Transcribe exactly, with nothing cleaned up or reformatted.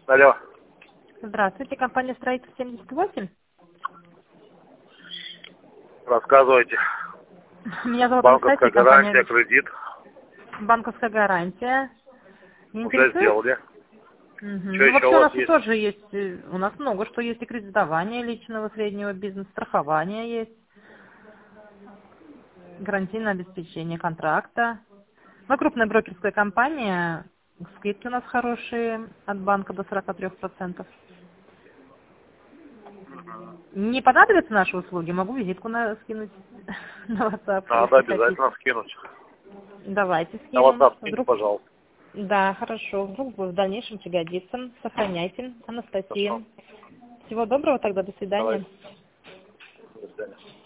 Алло. Здравствуйте, компания «Строитель семьдесят восемь». Рассказывайте. Меня зовут Банковская Анастасия, компания гарантия, кредит. «Банковская гарантия». Не Уже интересует? сделали. Мгм. Что Ну, еще вообще у у вас нас тут есть? тоже есть, э, у нас много что есть, и кредитование личного, среднего бизнеса, страхование есть, гарантийное обеспечение контракта. Мы крупная брокерская компания, скидки у нас хорошие, от банка до сорока трёх процентов. Не понадобятся наши услуги, могу визитку на, скинуть на WhatsApp, Надо если хотите. обязательно скинуть. Давайте На скину. WhatsApp скиньте, Вдруг... пожалуйста. Да, хорошо. Вдруг в дальнейшем пригодится. Сохраняйте. Хорошо. Анастасия. Всего доброго тогда. До свидания. Давайте. До свидания.